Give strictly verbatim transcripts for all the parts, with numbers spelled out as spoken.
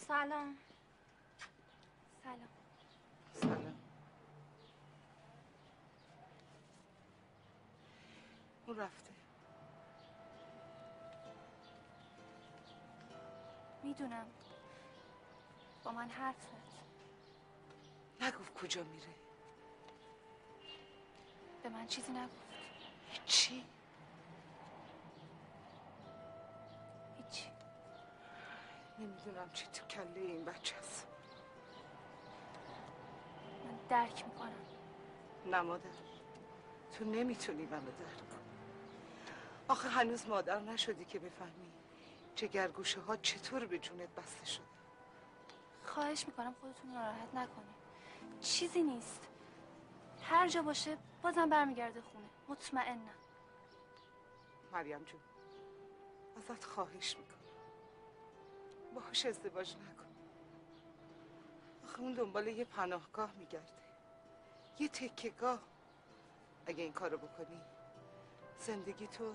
سلام. سلام. سلام. اون رفته. میدونم. با من حرف زد. نگفت کجا میره؟ به من چیزی نگفت. چی؟ هیچی. نمیدونم چی تو کله این بچه هست. من درک میکنم. نه مادر، تو نمیتونی منو درک کنی. آخه هنوز مادر نشدی که بفهمی جگرگوشه ها چطور به جونت بسته شده. خواهش میکنم خودتون ناراحت نکنی. چیزی نیست. هر جا باشه بازم برمیگرده خونه. مطمئنم. مریم جون، ازت خواهش میکنم باهاش ازدواج نکن. آخه اون دنبال یه پناهگاه میگرده، یه تکهگاه. اگه این کارو بکنی زندگی تو.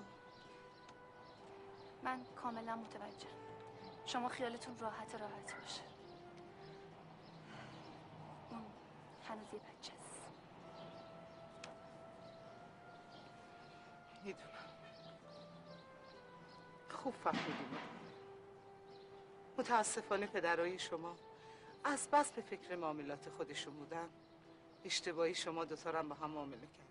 من کاملا متوجهم. شما خیالتون راحت راحت باشه. اون هنوز یه بچه است. میدونم. خوب فهمیدیم. متاسفانه پدرای شما از بس به فکر معاملات خودشون بودن، اشتباهی شما دوتا رو هم با هم معامله کردن.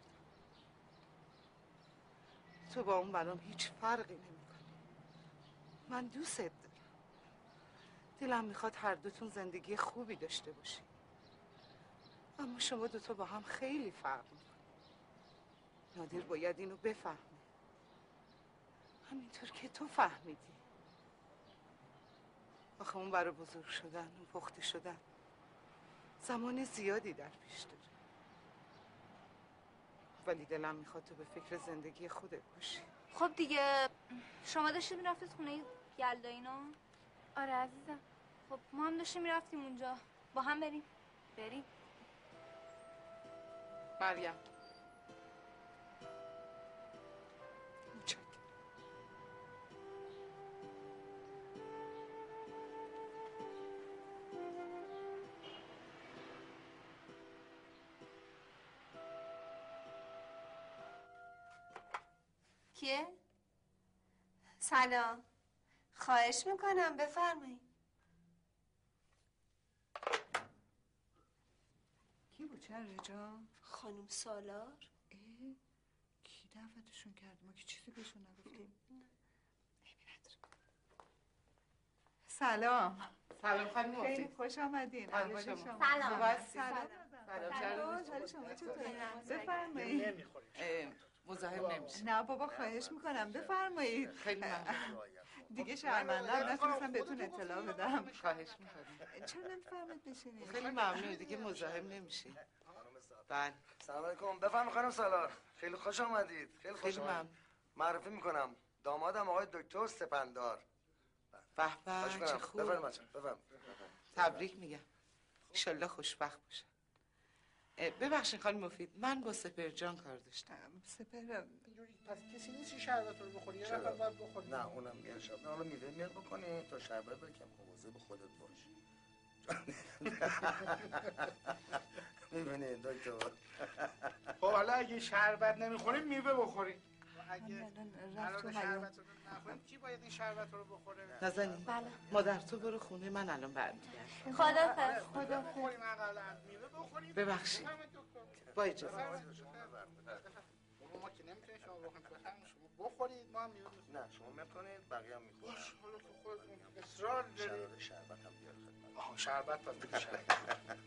تو با اون برام هیچ فرقی نمیکنی. من دوست دارم. دلم میخواد هر دوتون زندگی خوبی داشته باشی. اما شما دوتا با هم خیلی فرق میکنی. نادر باید اینو بفهمه، همینطور که تو فهمیدی. آخه اون برای بزرگ شدن و پخته شدن زمان زیادی در پیش داره. ولی دلم میخواد تو به فکر زندگی خودت باشی. خب دیگه شما داشتید میرفتید خونه یلدا اینا؟ آره عزیزم. خب ما هم داشتیم میرفتیم اونجا. با هم بریم. بریم. مریم متشکرم. کیه؟ سلام. خواهش میکنم بفرمایید. کی بود چند جان؟ خانم سالار. اه؟ کی دعوتشون کرد؟ ما که چیزی بهشون نگفتیم. سلام. سلام خانم مفید. خیلی خوش آمدین. حال شما؟ سلام. سلام. سلام. سلام. حال شما چطوره؟ بفرمایید. مزاحم نمیشه. نه بابا خواهش میکنم بفرمایید. خیلی ممنون. دیگه شرمندم نتونستم بهتون اطلاع بدم. خواهش میکنم. چرا نمیفرمایید بشینید؟ خیلی ممنون. دیگه مزاحم نمیشی. بله. سلام علیکم. بفرمایید خانم سالار. خیلی خوش آمدید. خیلی خوش آمدید. معرفی میکنم. دامادم آقای دکتر سپندار. به به چه خوب. بفرمایید. بفرمایید. تبریک میگم. ان شاءالله خوشبخت باشه. ببخشید خانم مفید، من با سپر جان کار داشتم. سپر اینجوری پس کسی نیست شربت رو بخوری؟ یه نفر باید بخوری. نه اونم میاد شب. نه حالا میوه میاد بکنی تا شربت بکم. مواظب خودت باش. میبینی دکتر. خب حالا اگه شربت نمیخوری میوه بخوری. اگه رفت و شربت رو نخوریم کی باید این شربت رو بخوره؟ نازنین. بله. مادر تو برو خونه، من الان برمیگردم. خدا خدا بخوریم اقلا میوه بخوریم. ببخشید. با اجازه. ما که نمیتونیم شما بخوریم. شما بخورید ما هم میوه میخوریم. نه شما میکنید بقیه هم میخورن. باش حالا که خودتون اصرار دارید. شربت هم بیار خدمت. آها شربت پس بگی شربت.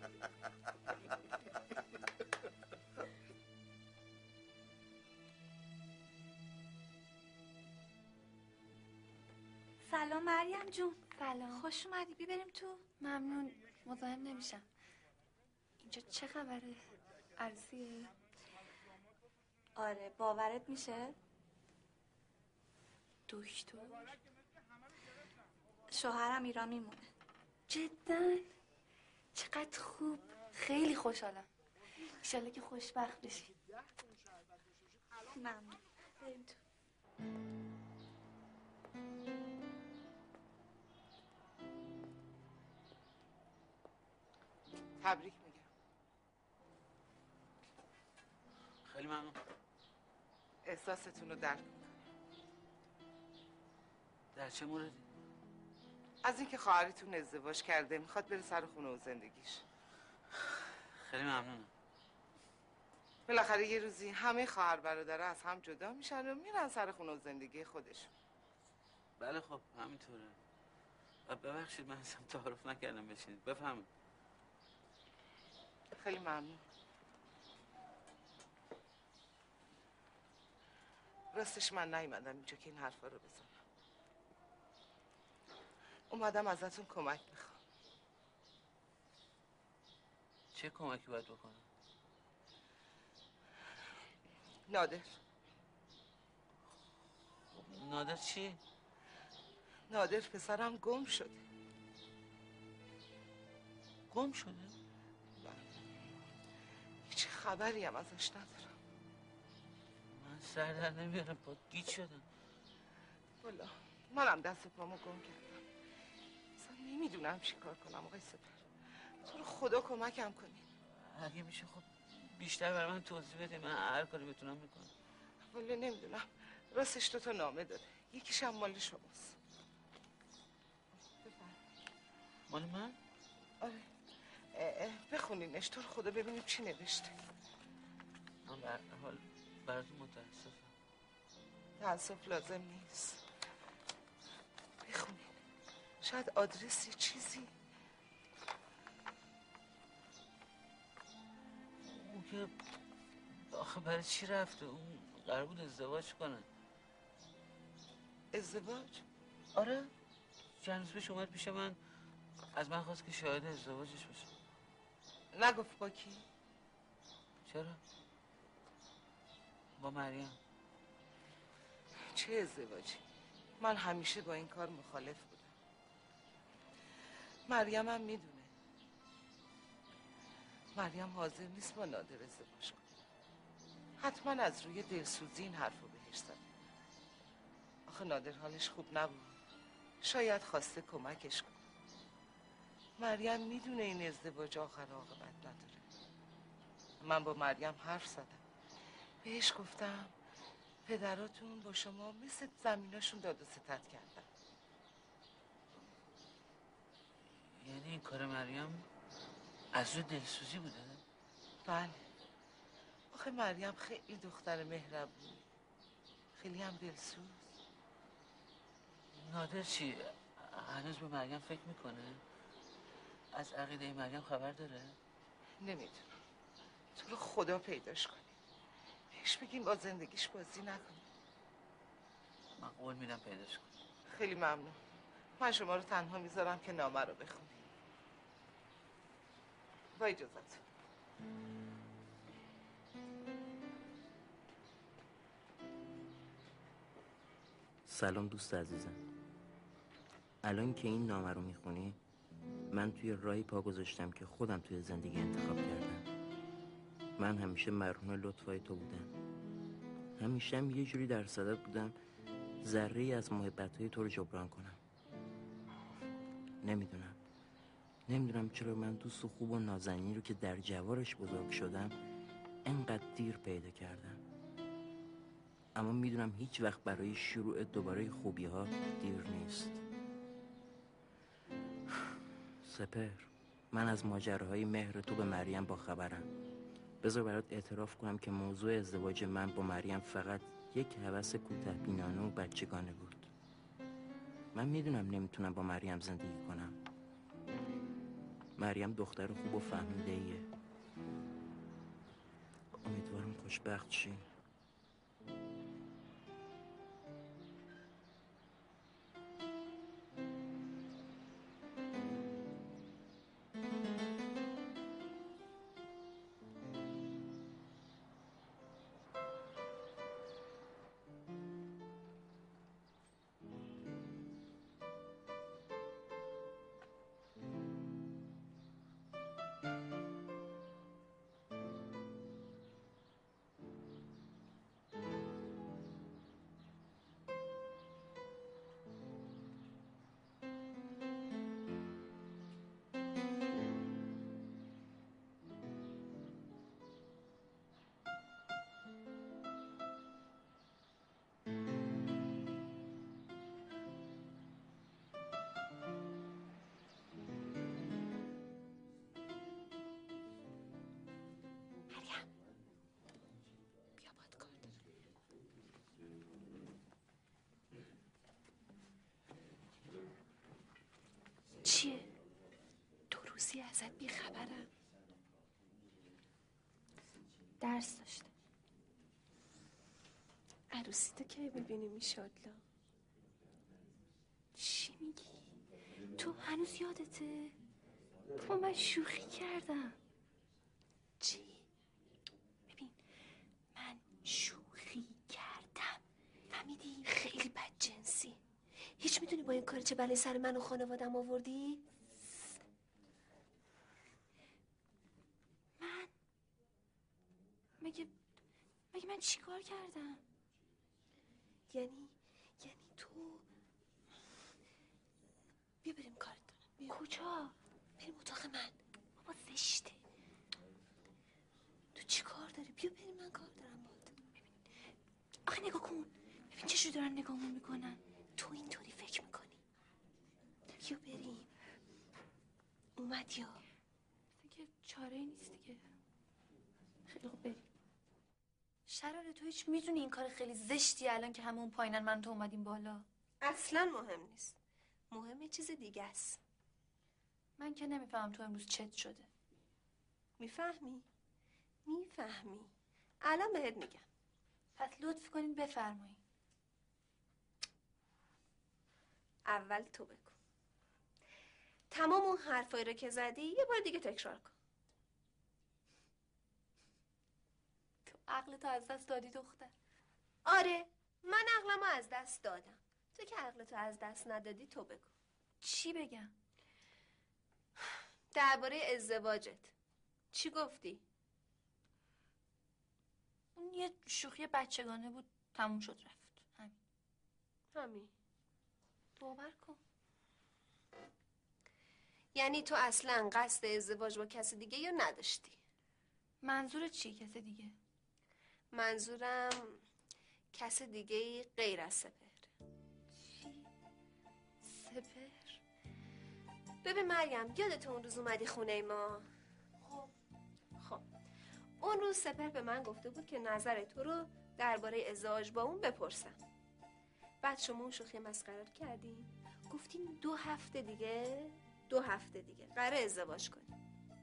سلام مریم جون. سلام. خوش اومدی. بی بریم تو. ممنون. مزاحم نمیشم. اینجا چه خبره؟ عروسیه؟ آره باورت میشه؟ دکتر؟ شوهرم ایران میمونه. جداً؟ چقدر خوب. خیلی خوشحالم. انشالله که خوشبخت بشی. ممنون. بریم تو. تبریک میگم. خیلی ممنون. احساستون رو درک میکنم. در چه موردی؟ از اینکه خواهرتون ازدواج کرده میخواد بره سر خونه و زندگیش. خیلی ممنونم. بالاخره یه روزی همه خواهر برادره از هم جدا میشن و میرن سر خونه و زندگی خودشون. بله خب همینطوره. ببخشید من اصلا تعارف نکردم بشینید. بفهمید. خیلی ممنون. راستش من نیومدم اینجا که این حرفا رو بزنم. اومدم ازتون کمک میخوام. چه کمکی باید بکنم؟ نادر. نادر چی؟ نادر پسرم گم شده. گم شده؟ بله. هیچ خبری هم ازش ندارم. من سر در نمیارم، با گیج شدم. والا منم دست پامو گم کردم. اصلا نمیدونم چی کار کنم آقای سپر. تو رو خدا کمکم کنی. اگه میشه خب بیشتر برای من توضیح بده، من هر کاری بتونم میکنم. والا نمیدونم. راستش دو تا نامه داره. یکیش هم مال شماست. مال من؟ آره. اه اه بخونینش تو رو خدا ببینیم چی نوشته. من به هر حال براتون متاسفم. تأسف لازم نیست. بخونین. شاید آدرسی چیزی. اون که آخه برای چی رفته؟ اون قرار بود ازدواج کنه. ازدواج؟ آره. چند روز پیش اومد پیش من، از من خواست که شاهد ازدواجش باشه. نگفت با کی؟ چرا؟ با مریم. چه ازدواجی؟ من همیشه با این کار مخالف بودم. مریم هم میدونه. مریم حاضر نیست با نادر ازدواج کنه. حتما از روی دلسوزی این حرفو بهش زده. آخه نادر حالش خوب نبود. شاید خواسته کمکش کنه. مریم میدونه این ازدواج آخر عاقبت نداره. من با مریم حرف زدم. بهش گفتم پدراتون با شما مثل زمیناشون داد و ستد کردن. یعنی این کار مریم از روی دلسوزی بوده؟ بله. آخه مریم خیلی دختر مهربون، خیلی هم دلسوز. نادر چی؟ هنوز به مریم فکر میکنه؟ از عقیده مریم خبر داره؟ نمیدونم. تو رو خدا پیداش کنی. بهش بگیم با زندگیش بازی نکنه. من قول میدم پیداش کنم. خیلی ممنون. من شما رو تنها میذارم که نامه رو بخونی. با اجازت. سلام دوست عزیزم. الان که این نامه رو میخونی من توی راهی پا گذاشتم که خودم توی زندگی انتخاب کردم. من همیشه مرهون لطفای تو بودم. همیشه هم یه جوری در صدد بودم ذره‌ای از محبتهای تو رو جبران کنم. نمیدونم نمیدونم چرا من دوست و خوب و نازنینی رو که در جوارش بزرگ شدم انقدر دیر پیدا کردم. اما میدونم هیچ وقت برای شروع دوباره خوبی ها دیر نیست. سپر، من از ماجراهای مهر تو به مریم با خبرم. بذار برات اعتراف کنم که موضوع ازدواج من با مریم فقط یک هوس کوتاه‌بینانه و بچگانه بود. من میدونم نمیتونم با مریم زندگی کنم. مریم دختر خوب و فهمیده ایه. امیدوارم خوشبخت شی. ازت بیخبرم. درس داشتم. عروسی تو کی ببینیم ایشالله؟ چی میگی؟ تو هنوز یادته؟ تو من شوخی کردم. چی؟ ببین من شوخی کردم، فهمیدی؟ خیلی بدجنسی. هیچ میدونی با این کار چه بلایی سر من و خانوادم آوردی؟ من مگه مگه من چی کار کردم؟ یعنی یعنی تو بیا بریم کارت دارم. بیا. کجا؟ بریم اتاق من. بابا زشته. تو چی کار داری؟ بیا بریم، من کار دارم باهات. آخه نگاه کن، ببین چشو دارن نگاهمون میکنن. تو اینطوری فکر میکنی؟ بیا بریم. اومد یا دیگه چاره ای نیست دیگه. خیلی خوب بریم. شراره تو هیچ میدونی این کار خیلی زشتی الان که همه اون پایینن من تو اومدیم بالا. اصلا مهم نیست. مهم چیز دیگه است. من که نمیفهم تو امروز چت شده. میفهمی؟ میفهمی. الان بهت میگم. پس لطف کنین بفرمایین. اول تو بگو. تمام اون حرفایی رو که زدی یه بار دیگه تکرار کن. تو عقلتو از دست دادی دختر. آره، من عقلمو از دست دادم. تو که عقلتو از دست ندادی تو بگو. چی بگم؟ درباره ازدواجت چی گفتی؟ اون یه شوخی بچگانه بود، تموم شد رفت. همین. همین. باور کن. یعنی تو اصلا قصد ازدواج با کسی دیگه یا نداشتی؟ منظور چی کسی دیگه؟ منظورم کسی دیگه غیر از سپهر. چی؟ سپهر؟ ببین مریم، یادت اون روز اومدی خونه ما؟ خب خب اون روز سپهر به من گفته بود که نظر تو رو درباره ازدواج با اون بپرسم. بعد شما اون شوخی مسخره رو کردین، گفتین دو هفته دیگه دو هفته دیگه قراره ازدواج کنیم.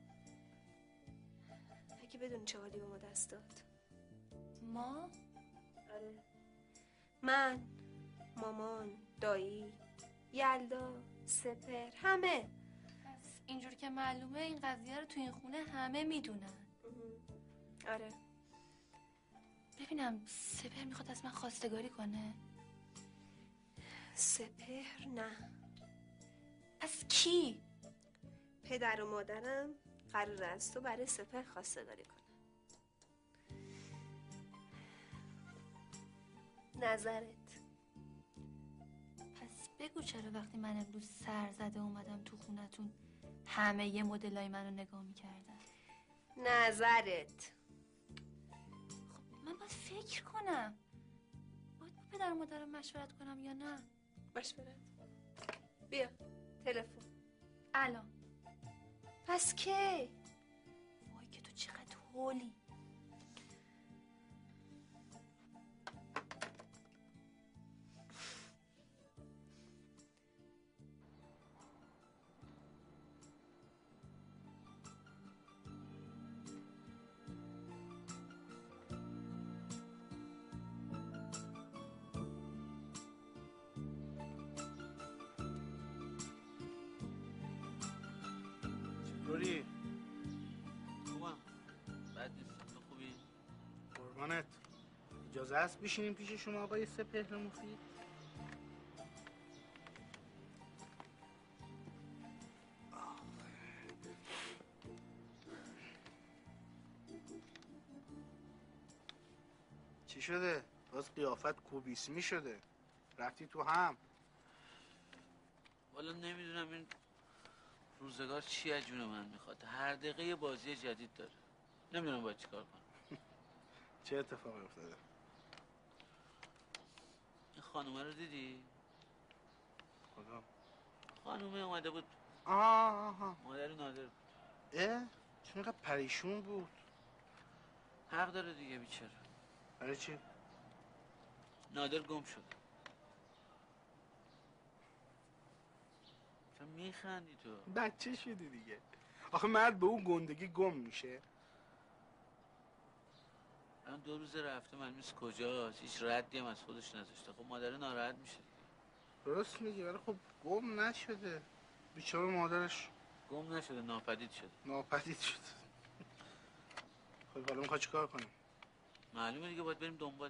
اگه بدون چه حالی به ما دست داد. ما؟ آره، من، مامان، دایی، یلدا، سپهر، همه. پس اینجور که معلومه این قضیه رو تو این خونه همه میدونن. آره. ببینم سپهر میخواد از من خواستگاری کنه؟ سپهر نه. از کی؟ پدر و مادرم قراره از تو برای سپهر خواستگاری کنه. نظرت؟ پس بگو چرا وقتی من امروز سر زده اومدم تو خونتون همه یه مدلای منو نگاه میکردن؟ نظرت؟ خب من باید فکر کنم. باید با پدر و مادرم مشورت کنم یا نه؟ مشورت؟ بیا تلفن. الان. پس کی؟ وای که تو چقدر هولی. چطوری؟ خوبم. بد نیستم. تو خوبی؟ قربانت. اجازه هست بشینیم پیش شما آقای سپهر مفید؟ چی شده؟ باز قیافت کوبیسمی شده. رفتی تو هم؟ والا نمیدونم این روزگار چی از جون من میخواد. هر دقیقه یه بازی جدید داره. نمیدونم باید چی کار کنم. چه اتفاقی افتاده؟ این خانومه رو دیدی؟ کدام؟ خانومه اومده بود. آها آها. مادر نادر بود. اه؟ چون اینقدر پریشون بود؟ حق داره دیگه بیچاره. برای چی؟ نادر گم شد. چرا میخندی تو؟ بچه شدی دیگه. آخه مرد به اون گندگی گم میشه. من دو روز رفته معلوم نیست کجاست، هیچ ردی هم از خودش نذاشته. خب مادر ناراحت میشه. درست میگی، ولی خب گم نشده. بیچاره مادرش گم نشده، ناپدید شده. ناپدید شده. خب حالا میخوای چیکار کنیم؟ معلومه دیگه باید بریم دنبالش.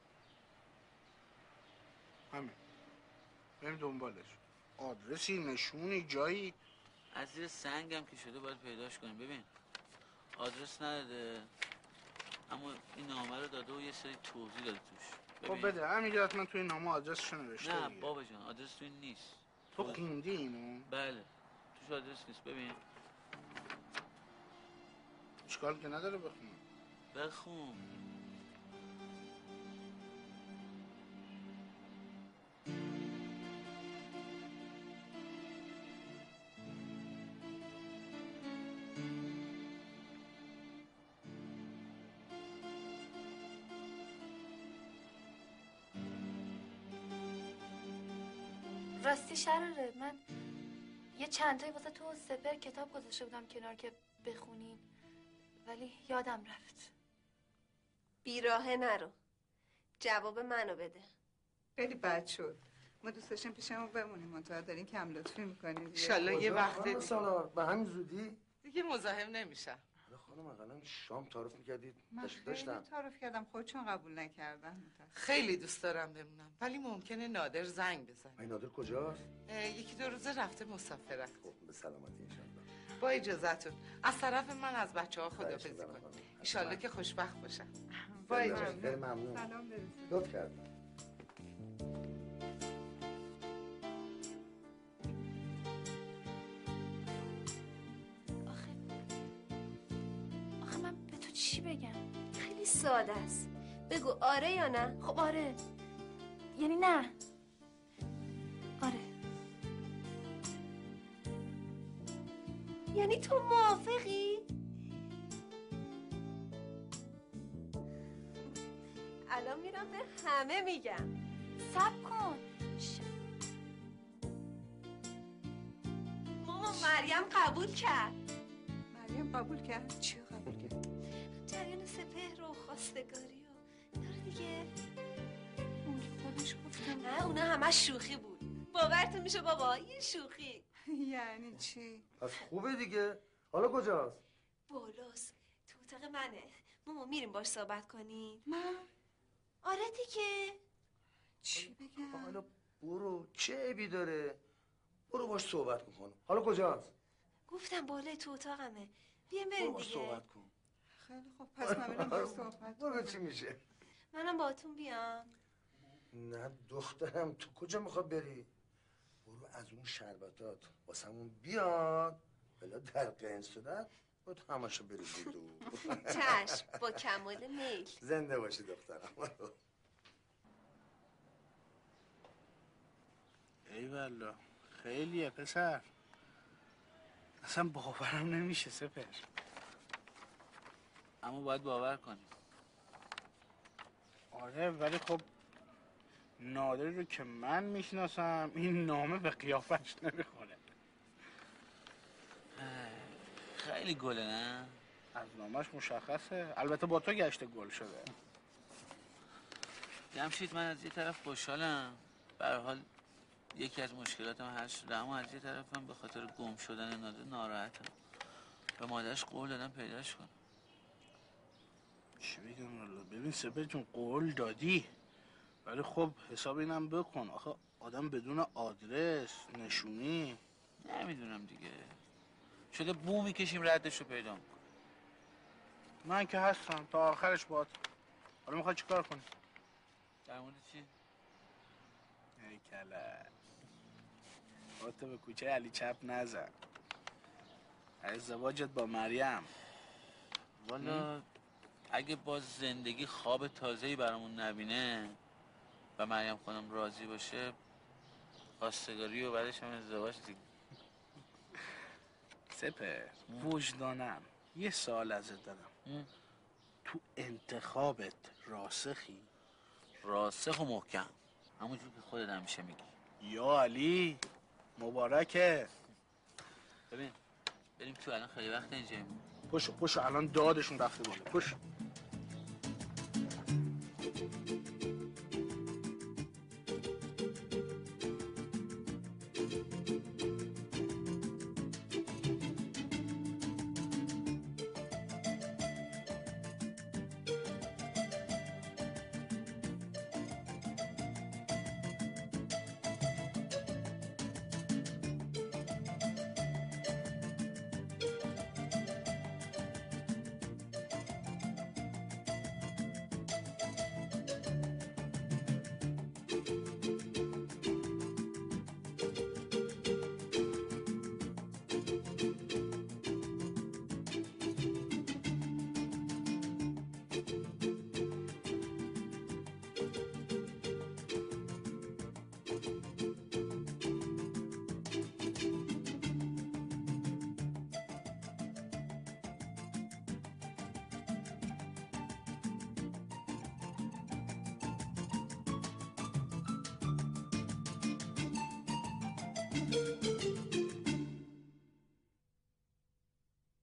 همین، بریم دنبالش. آدرسی، نشونی، جایی؟ از زیر سنگ هم که شده باید پیداش کنیم. ببین آدرس نداده اما این نامه رو داده و یه سری توضیح داده توش. خب بده، همینجا حتما توی نامه آدرسشو نوشته. نه دیگه. بابا جان آدرس توی نیست. تو خوندی اینو؟ بله توش آدرس نیست. ببین اشکال که نداره بخون. بخون. راستی شراره من یه چند تایی واسه تو سپر کتاب گذاشته بودم کنار که بخونین ولی یادم رفت. بیراهه نرو، جواب منو بده. خیلی بد شد. ما دوست داشتیم پیشمون بمونیم، منتها دارین کم لطفی میکنین. انشالله یه وقت دیگه سالار به همین زودی دیگه مزاحم نمیشم. خانم اقلا شام تعارف میکردید. من خیلی تعارف کردم، خودشون قبول نکردن. خیلی دوست دارم بمونم ولی ممکنه نادر زنگ بزنه. این نادر کجاست؟ یکی دو روزه رفته مسافرت. خب به سلامتی انشالله. با اجازهتون از طرف من از بچه ها خداحافظی کنید. انشالله که خوشبخت باشم. با اجازه. ممنون. سلام برسید. لطف کردم. چی بگم؟ خیلی ساده است. بگو آره یا نه؟ خب آره یعنی نه. آره یعنی تو موافقی؟ الان میرم به همه میگم. صبر کن. ش... ماما مریم قبول کرد. مریم قبول کرد؟ چی قبول کرد؟ جریان سپهر و خواستگاری و اینا دیگه. اون که خودش گفتم. نه اونا همه شوخی بود. باورتون میشه بابا یه شوخی. یعنی چی؟ پس خوبه دیگه. حالا کجاست؟ بالاست تو اتاق منه. ماما میریم باش صحبت کنیم. من؟ آره دیگه. چی بگم؟ حالا برو، چه عیبی داره؟ برو باش صحبت میکنم. حالا کجاست؟ گفتم بالای تو اتاقمه. بیام بریم دیگه. صحبت کن. خیلی خوب پس من بریم باش صحبت برو چی میشه؟ منم باهاتون بیام. نه دخترم تو کجا میخواد بری؟ برو از اون شربتات واسمون بیاد بلا در قین صورت با تماشا بریزید و چشم با کمال میل. زنده باشی دخترم. ای والله خیلیه پسر. اصلا باورم نمیشه سپر. اما باید باور کنیم. آره ولی خب نادر رو که من میشناسم این نامه به قیافش نمیخونه. خیلی گله نه؟ از نامش مشخصه. البته با تو گشته گل شده. جمشید من از یه طرف خوشحالم به هر حال یکی از مشکلاتم حل شده اما از یه طرفم به خاطر گم شدن نادر ناراحتم. به مادرش قول دادم پیداش کنم. چی بگم والله؟ ببین سپر جون قول دادی ولی خب حساب اینم بکن. آخه آدم بدون آدرس نشونی نمیدونم دیگه شده بو میکشیم ردش رو پیدا میکنم. من که هستم تا آخرش باهات. حالا میخوای چیکار کنی؟ در مورد چی؟ ای کله خودتو به کوچه علی چپ نزن. ازدواجت با مریم والا اگه باز زندگی خواب تازه‌ای برامون نبینه و مریم خانم راضی باشه خواستگاری و بعدش هم ازدواج دیگه. سپر وجدانم یه سوال ازت دارم. تو انتخابت راسخی؟ راسخ و محکم همونجور که خودت همیشه میگی. یا علی مبارکه. ببین بریم تو، الان خیلی وقت اینجاییم. پشو پشو الان دادشون رفته بالا. پشو